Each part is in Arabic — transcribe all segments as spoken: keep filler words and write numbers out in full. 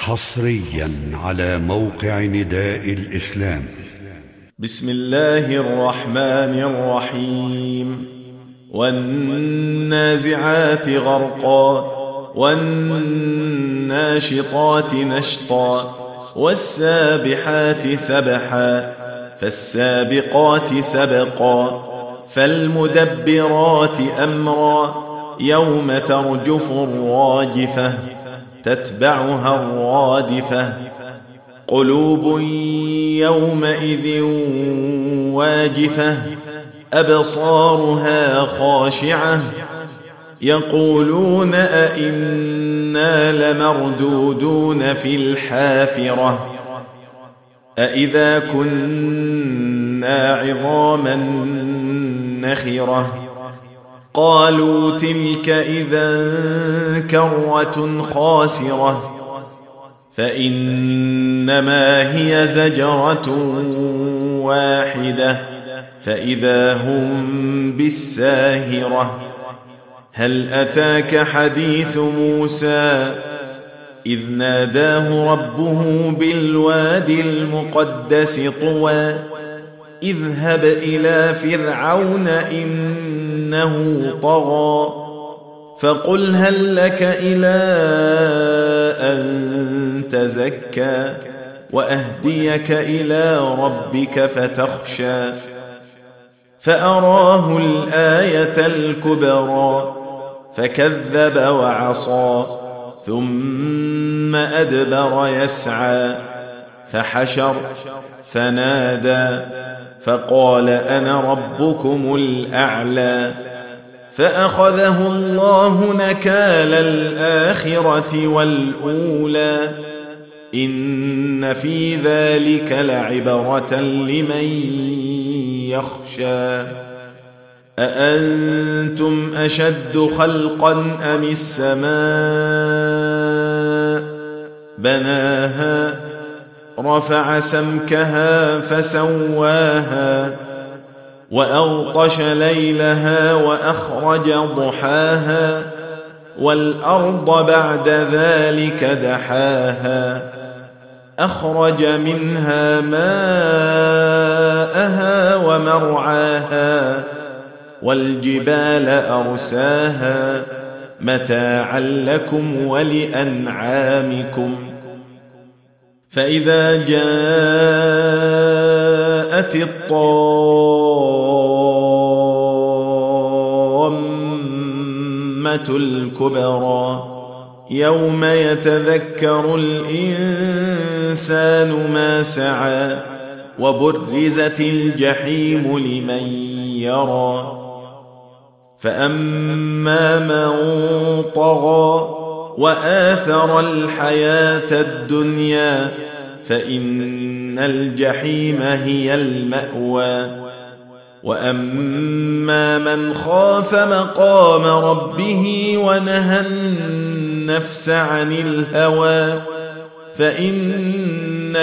حصريا على موقع نداء الإسلام. بسم الله الرحمن الرحيم. والنازعات غرقا والناشطات نشطا والسابحات سبحا فالسابقات سبقا فالمدبرات أمرا يوم ترجف الراجفة تتبعها الرادفة قلوب يومئذ واجفة أبصارها خاشعة يقولون أئنا لمردودون في الحافرة أئذا كنا عظاما نخرة قالوا تلك إذا كرة خاسرة فإنما هي زجرة واحدة فإذا هم بالساهرة هل أتاك حديث موسى إذ ناداه ربه بالوادي المقدس طوى اذهب إلى فرعون إنه طغى فقل هل لك إلى أن تزكى وأهديك إلى ربك فتخشى فأراه الآية الكبرى فكذب وعصى ثم أدبر يسعى فحشر فنادى فقال أنا ربكم الأعلى فأخذه الله نكال الآخرة والأولى إن في ذلك لعبرة لمن يخشى أأنتم أشد خلقا أم السماء بناها رفع سمكها فسواها وأغطش ليلها وأخرج ضحاها والأرض بعد ذلك دحاها أخرج منها ماءها ومرعاها والجبال أرساها متاعا لكم ولأنعامكم فإذا جاءت الطامة الكبرى يوم يتذكر الإنسان ما سعى وبرزت الجحيم لمن يرى فأما من طغى وآثر الحياة الدنيا فإن الجحيم هي المأوى وأما من خاف مقام ربه ونهى النفس عن الهوى فإن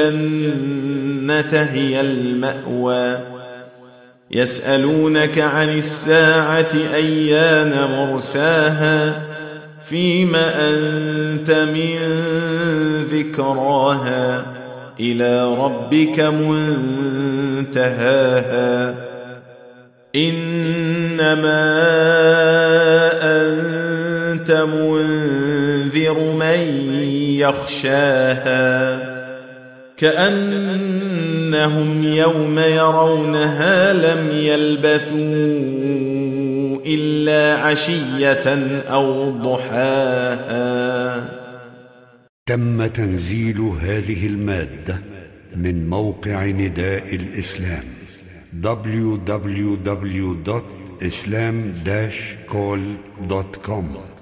الجنة هي المأوى يسألونك عن الساعة أيان مرساها فيم أنت من ذكراها إلى ربك منتهاها إنما أنت منذر من يخشاها كأنهم يوم يرونها لم يلبثوا إلا عشية أو ضحاها. تم تنزيل هذه المادة من موقع نداء الإسلام دبليو دبليو دبليو دوت إسلام داش كول دوت كوم.